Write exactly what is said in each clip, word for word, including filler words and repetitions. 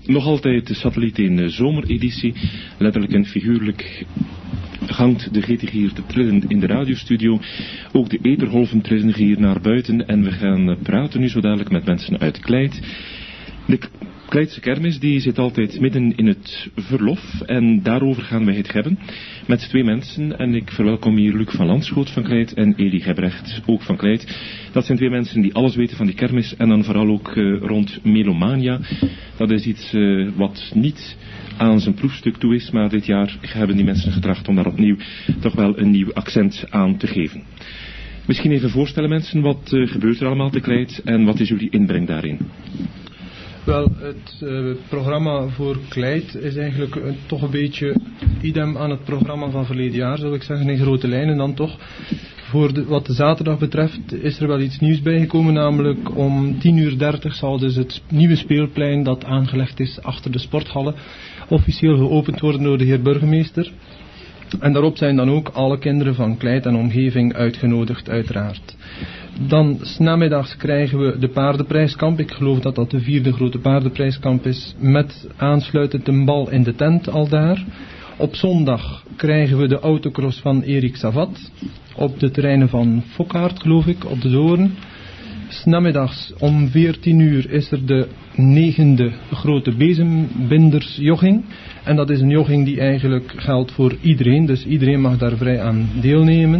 Nog altijd de Satelliet in zomereditie. Letterlijk en figuurlijk hangt de G T hier te trillen in de radiostudio. Ook de ethergolven trillen hier naar buiten. En we gaan praten nu zo dadelijk met mensen uit Kleit. De Kleitse kermis die zit altijd midden in het verlof. En daarover gaan wij het hebben. Met twee mensen. En ik verwelkom hier Luc van Landschoot van Kleit en Eli Gebrecht ook van Kleit. Dat zijn twee mensen die alles weten van die kermis. En dan vooral ook uh, rond Melomania. Dat is iets uh, wat niet aan zijn proefstuk toe is. Maar dit jaar hebben die mensen getracht om daar opnieuw toch wel een nieuw accent aan te geven. Misschien even voorstellen mensen. Wat uh, gebeurt er allemaal te Kleit? En wat is jullie inbreng daarin? Wel, het uh, programma voor Kleit is eigenlijk uh, toch een beetje idem aan het programma van verleden jaar, zou ik zeggen, in grote lijnen dan toch. Voor de, wat de zaterdag betreft is er wel iets nieuws bijgekomen, namelijk om tien uur dertig zal dus het nieuwe speelplein dat aangelegd is achter de sporthallen officieel geopend worden door de heer burgemeester. En daarop zijn dan ook alle kinderen van Kleit en omgeving uitgenodigd, uiteraard. Dan 's namiddags krijgen we de paardenprijskamp. Ik geloof dat dat de vierde grote paardenprijskamp is. Met aansluitend een bal in de tent al daar. Op zondag krijgen we de autocross van Erik Savat. Op de terreinen van Fokkaart, geloof ik, op de Doorn. 's Namiddags om veertien uur is er de negende grote bezembindersjogging. En dat is een jogging die eigenlijk geldt voor iedereen. Dus iedereen mag daar vrij aan deelnemen.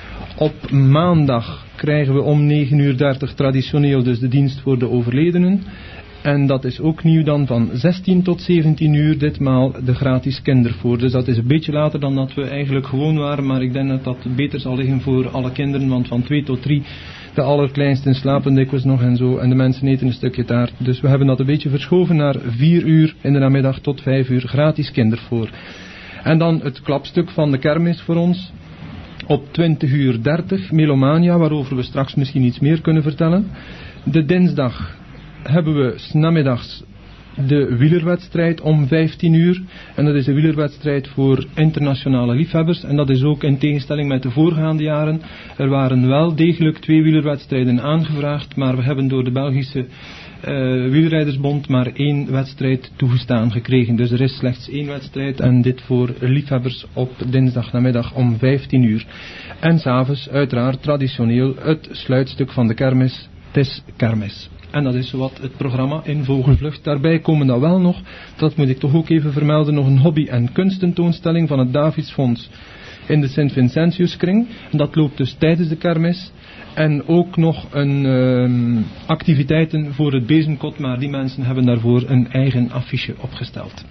Op maandag krijgen we om negen uur dertig traditioneel dus de dienst voor de overledenen. En dat is ook nieuw dan van zestien tot zeventien uur, ditmaal de gratis kindervoer. Dus dat is een beetje later dan dat we eigenlijk gewoon waren. Maar ik denk dat dat beter zal liggen voor alle kinderen. Want van twee tot drie, de allerkleinsten slapen dikwijls nog en zo. En de mensen eten een stukje taart. Dus we hebben dat een beetje verschoven naar vier uur in de namiddag tot vijf uur gratis kindervoer. En dan het klapstuk van de kermis voor ons. Op twintig uur dertig, Melomania, waarover we straks misschien iets meer kunnen vertellen. De dinsdag hebben we 's namiddags de wielerwedstrijd om vijftien uur. En dat is de wielerwedstrijd voor internationale liefhebbers. En dat is ook in tegenstelling met de voorgaande jaren. Er waren wel degelijk twee wielerwedstrijden aangevraagd, maar we hebben door de Belgische Uh, wielrijdersbond maar één wedstrijd toegestaan gekregen. Dus er is slechts één wedstrijd en dit voor liefhebbers op dinsdagnamiddag om vijftien uur. En s'avonds uiteraard traditioneel het sluitstuk van de kermis, het is kermis. En dat is zowat het programma in vogelvlucht. Daarbij komen dan wel nog, dat moet ik toch ook even vermelden, nog een hobby- en kunstentoonstelling van het Davidsfonds in de Sint-Vincentiuskring. En dat loopt dus tijdens de kermis. En ook nog een uh, activiteiten voor het bezemkot, maar die mensen hebben daarvoor een eigen affiche opgesteld.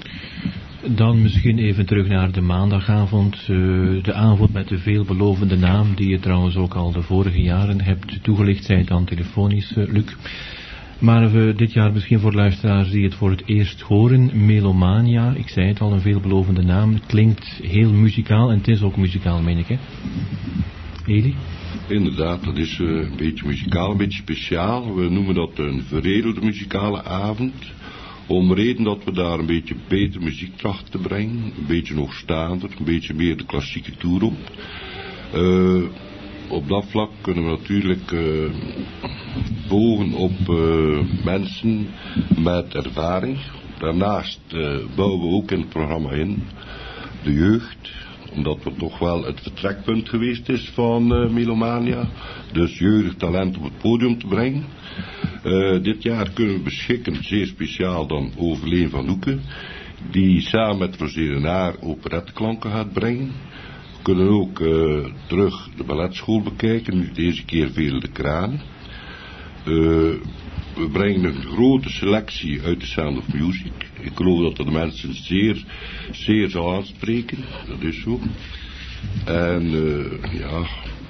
Dan misschien even terug naar de maandagavond. Uh, de avond met de veelbelovende naam, die je trouwens ook al de vorige jaren hebt toegelicht, zei het dan telefonisch, uh, Luc. Maar we dit jaar misschien voor luisteraars die het voor het eerst horen, Melomania, ik zei het al, een veelbelovende naam. Het klinkt heel muzikaal en het is ook muzikaal, meen ik, hè? Eli? Inderdaad, dat is uh, een beetje muzikaal, een beetje speciaal. We noemen dat een veredelde muzikale avond. Om reden dat we daar een beetje beter muziek trachten te brengen. Een beetje hoogstaander, een beetje meer de klassieke toer op. Uh, op dat vlak kunnen we natuurlijk uh, bogen op uh, mensen met ervaring. Daarnaast uh, bouwen we ook in het programma in de jeugd. Omdat het toch wel het vertrekpunt geweest is van uh, Melomania. Dus jeugdig talent op het podium te brengen. Uh, dit jaar kunnen we beschikken, zeer speciaal dan over Leen van Hoeken. Die samen met Rosé Renard operetteklanken gaat brengen. We kunnen ook uh, terug de balletschool bekijken. Nu deze keer Veel de Kraan. Uh, we brengen een grote selectie uit de Sound of Music. Ik geloof dat dat de mensen zeer, zeer zal aanspreken. Dat is zo. En uh, ja,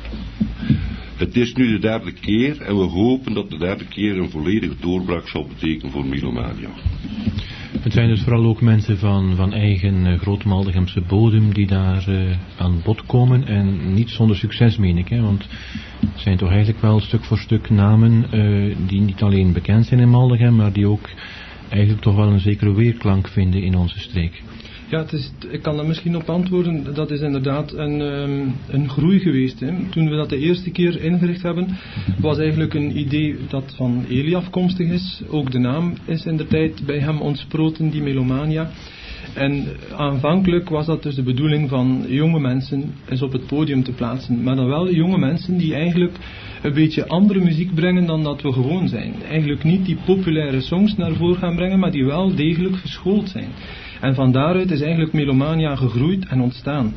het is nu de derde keer en we hopen dat de derde keer een volledige doorbraak zal betekenen voor Melomania. Het zijn dus vooral ook mensen van, van eigen uh, Groot-Maldegemse bodem die daar uh, aan bod komen en niet zonder succes, meen ik, hè, want het zijn toch eigenlijk wel stuk voor stuk namen uh, die niet alleen bekend zijn in Maldegem, maar die ook eigenlijk toch wel een zekere weerklank vinden in onze streek. Ja, het is, ik kan daar misschien op antwoorden. Dat is inderdaad een, um, een groei geweest. Hè. Toen we dat de eerste keer ingericht hebben, was eigenlijk een idee dat van Eli afkomstig is. Ook de naam is in de tijd bij hem ontsproten, die Melomania. En aanvankelijk was dat dus de bedoeling van jonge mensen eens op het podium te plaatsen. Maar dan wel jonge mensen die eigenlijk een beetje andere muziek brengen dan dat we gewoon zijn. Eigenlijk niet die populaire songs naar voren gaan brengen, maar die wel degelijk geschoold zijn. En van daaruit is eigenlijk Melomania gegroeid en ontstaan.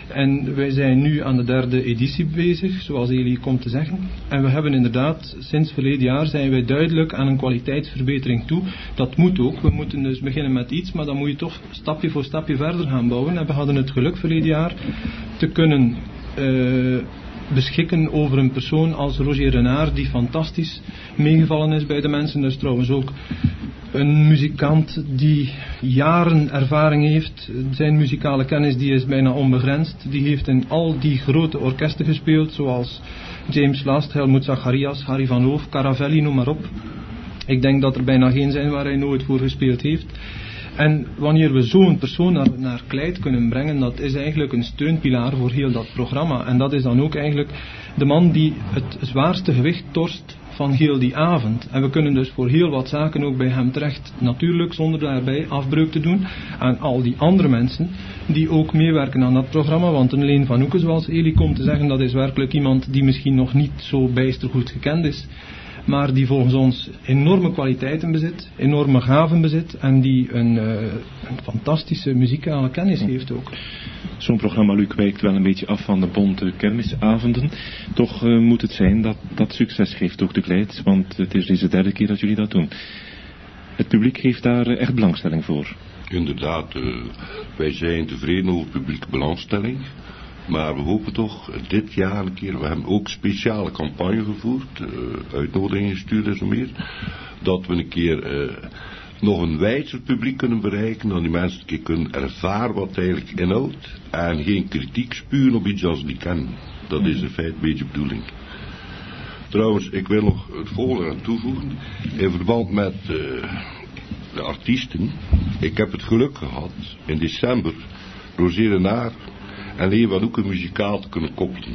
En wij zijn nu aan de derde editie bezig, zoals Eli komt te zeggen. En we hebben inderdaad, sinds verleden jaar zijn wij duidelijk aan een kwaliteitsverbetering toe. Dat moet ook. We moeten dus beginnen met iets, maar dan moet je toch stapje voor stapje verder gaan bouwen. En we hadden het geluk verleden jaar te kunnen Uh, beschikken over een persoon als Roger Renard, die fantastisch meegevallen is bij de mensen. Dus trouwens ook een muzikant die jaren ervaring heeft. Zijn muzikale kennis die is bijna onbegrensd. Die heeft in al die grote orkesten gespeeld, zoals James Last, Helmut Zacharias, Harry van Hoof, Caravelli, noem maar op. Ik denk dat er bijna geen zijn waar hij nooit voor gespeeld heeft. En wanneer we zo'n persoon naar, naar Kleid kunnen brengen, dat is eigenlijk een steunpilaar voor heel dat programma. En dat is dan ook eigenlijk de man die het zwaarste gewicht torst van heel die avond. En we kunnen dus voor heel wat zaken ook bij hem terecht. Natuurlijk zonder daarbij afbreuk te doen aan al die andere mensen die ook meewerken aan dat programma. Want een Leen van Oeken, zoals Eli komt te zeggen, dat is werkelijk iemand die misschien nog niet zo bijster goed gekend is, maar die volgens ons enorme kwaliteiten bezit, enorme gaven bezit en die een, uh, een fantastische muzikale kennis heeft ook. Zo'n programma, Luc, wijkt wel een beetje af van de bonte kermisavonden. Toch uh, moet het zijn dat dat succes geeft ook de Kleid, want het is deze derde keer dat jullie dat doen. Het publiek heeft daar uh, echt belangstelling voor. Inderdaad, uh, wij zijn tevreden over publieke belangstelling. Maar we hopen toch dit jaar een keer, we hebben ook speciale campagne gevoerd, uh, uitnodigingen gestuurd en zo meer, dat we een keer uh, nog een wijzer publiek kunnen bereiken, dat die mensen een keer kunnen ervaren wat het eigenlijk inhoudt en geen kritiek spuren op iets als ze niet kennen. Dat is in feite een beetje de bedoeling. Trouwens, ik wil nog het volgende aan toevoegen, in verband met uh, de artiesten. Ik heb het geluk gehad in december Roger Renard en Leen van Oeken muzikaal te kunnen koppelen.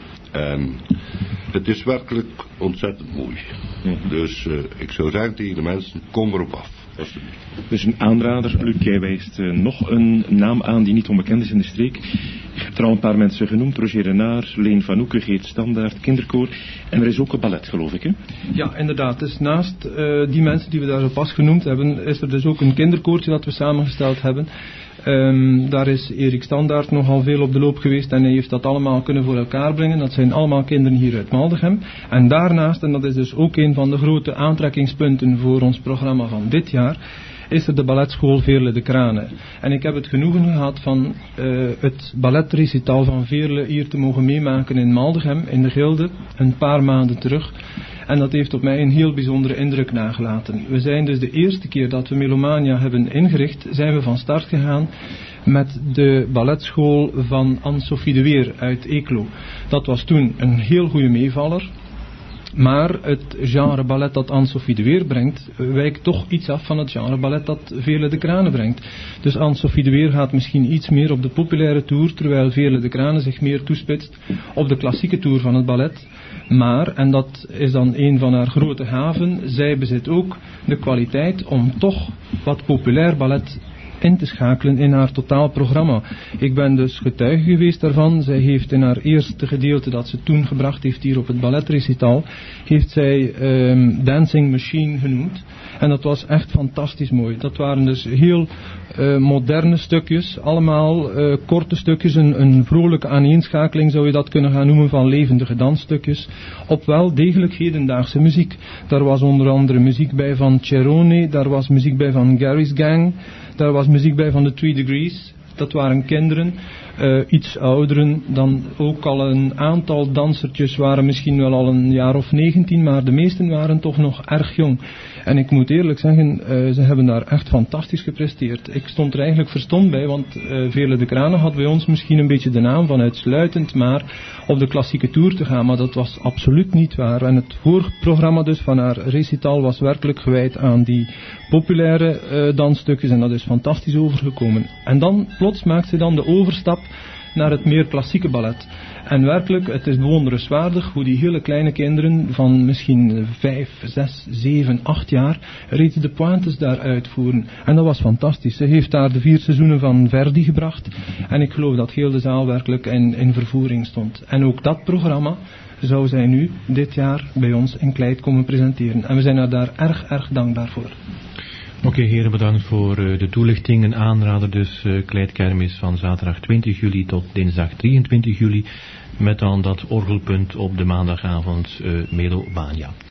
En het is werkelijk ontzettend mooi. Ja. Dus uh, ik zou zeggen tegen de mensen, kom erop af. Dus een aanrader, Luc, jij wijst uh, nog een naam aan die niet onbekend is in de streek. Je hebt er al een paar mensen genoemd, Roger Renard, Leen van Oeken, Geert Standaert, Kinderkoor. En er is ook een ballet, geloof ik, hè? Ja, inderdaad. Dus naast uh, die mensen die we daar zo pas genoemd hebben, is er dus ook een kinderkoortje dat we samengesteld hebben. Um, daar is Erik Standaert nogal veel op de loop geweest en hij heeft dat allemaal kunnen voor elkaar brengen. Dat zijn allemaal kinderen hier uit Maldegem. En daarnaast, en dat is dus ook een van de grote aantrekkingspunten voor ons programma van dit jaar, is er de balletschool Veerle de Kranen. En ik heb het genoegen gehad van uh, het balletrecital van Veerle hier te mogen meemaken in Maldegem, in de Gilde, een paar maanden terug. En dat heeft op mij een heel bijzondere indruk nagelaten. We zijn dus de eerste keer dat we Melomania hebben ingericht, zijn we van start gegaan met de balletschool van Anne-Sophie de Weer uit Eeklo. Dat was toen een heel goede meevaller. Maar het genre ballet dat Anne-Sophie de Weer brengt, wijkt toch iets af van het genre ballet dat Veerle de Kranen brengt. Dus Anne-Sophie de Weer gaat misschien iets meer op de populaire toer, terwijl Veerle de Kranen zich meer toespitst op de klassieke toer van het ballet. Maar, en dat is dan een van haar grote gaven, zij bezit ook de kwaliteit om toch wat populair ballet in te schakelen in haar totaalprogramma. Ik ben dus getuige geweest daarvan. Zij heeft in haar eerste gedeelte dat ze toen gebracht heeft hier op het balletrecital, heeft zij um, Dancing Machine genoemd. En dat was echt fantastisch mooi. Dat waren dus heel uh, moderne stukjes, allemaal uh, korte stukjes, een, een vrolijke aaneenschakeling zou je dat kunnen gaan noemen van levendige dansstukjes, op wel degelijk hedendaagse muziek. Daar was onder andere muziek bij van Cerrone, daar was muziek bij van Gary's Gang, daar was muziek bij van de Three Degrees Dat waren kinderen, uh, iets ouderen, dan ook al een aantal dansertjes waren misschien wel al een jaar of negentien, maar de meesten waren toch nog erg jong. En ik moet eerlijk zeggen, uh, ze hebben daar echt fantastisch gepresteerd. Ik stond er eigenlijk verstomd bij, want uh, Veerle de Kranen had bij ons misschien een beetje de naam van uitsluitend maar op de klassieke tour te gaan, maar dat was absoluut niet waar. En het voorprogramma dus van haar recital was werkelijk gewijd aan die populaire uh, dansstukjes en dat is fantastisch overgekomen. En dan plots maakt ze dan de overstap naar het meer klassieke ballet. En werkelijk, het is bewonderenswaardig hoe die hele kleine kinderen van misschien vijf, zes, zeven, acht jaar reeds de pointes daar uitvoeren. En dat was fantastisch. Ze heeft daar de vier seizoenen van Verdi gebracht. En ik geloof dat heel de zaal werkelijk in, in vervoering stond. En ook dat programma zou zij nu dit jaar bij ons in Kleid komen presenteren. En we zijn haar daar erg, erg dankbaar voor. Oké, okay, heren, bedankt voor uh, de toelichting. Een aanrader dus, uh, Kleidkermis van zaterdag twintig juli tot dinsdag drieëntwintig juli. Met dan dat orgelpunt op de maandagavond uh, Melobania.